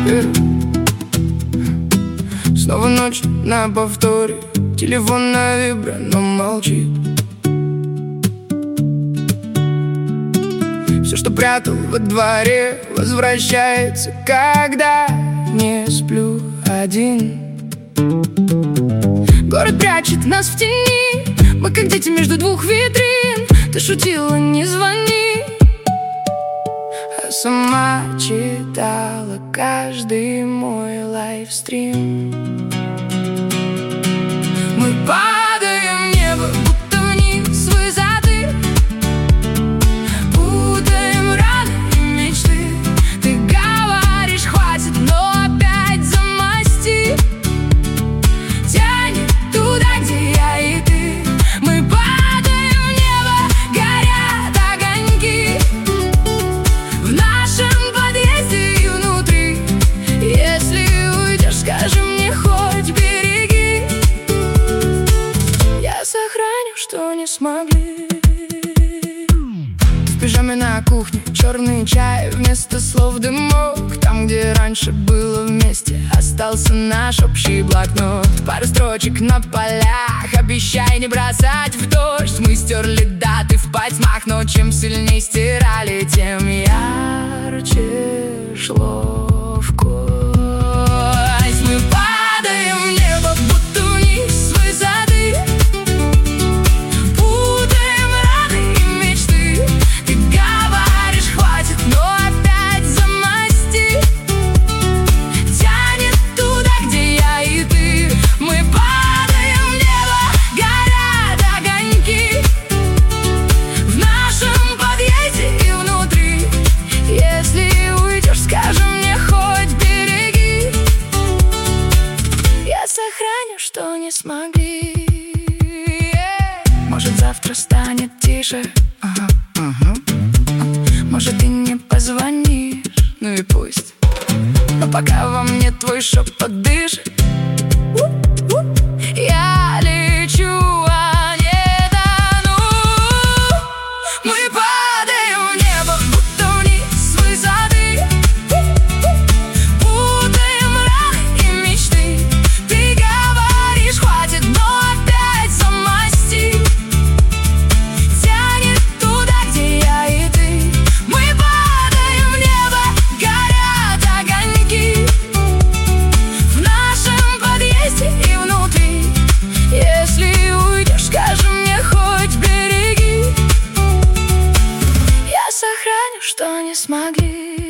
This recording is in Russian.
заберу. Снова ночь на повторе, телефон на вибро, но молчит. Все, что прятал во дворе, возвращается, когда не сплю один. Город прячет нас в тени, мы как дети между двух витрин. Ты шутила, не звони, а сама читала каждый мой лайвстрим. Мы падаем в небо, будто вниз с высоты, путаем раны и мечты. Ты говоришь, хватит, но опять замасти. Тянет туда, где я и ты. Мы падаем в небо, горят огоньки в нашем подъезде и внутри. Если уйдешь, скажи мне, хоть береги. Я сохраню, что не смогли. В пижаме на кухне, черный чай вместо слов дымок. Там, где раньше было вместе, остался наш общий блокнот. Пару строчек на полях, обещай не бросать в дождь. Мы стерли даты в потьмах, но чем сильней стирали, тем ярче шло в кость. Мы падаем в небо, будто вниз с высоты, путаем раны и мечты. Ты говоришь, хватит, но опять замасти. Тянет туда, где я и ты. Мы падаем в небо, горят огоньки в нашем подъезде и внутри. Если уйдешь, скажи мне, хоть береги. Я сохраню, что не смогли. Может, завтра станет тише, может, и не позвонишь, ну и пусть. Но пока во мне твой шепот дышит, я лечу, а не тону. Мы падаем в небо, будто вниз с высоты, путаем раны и мечты. Ты говоришь, хватит, но опять замасти. Тянет туда, где я и ты. Мы падаем в небо, горят огоньки в нашем подъезде и внутри. Если уйдешь, скажи мне, хоть береги. Я сохраню, что не смогли.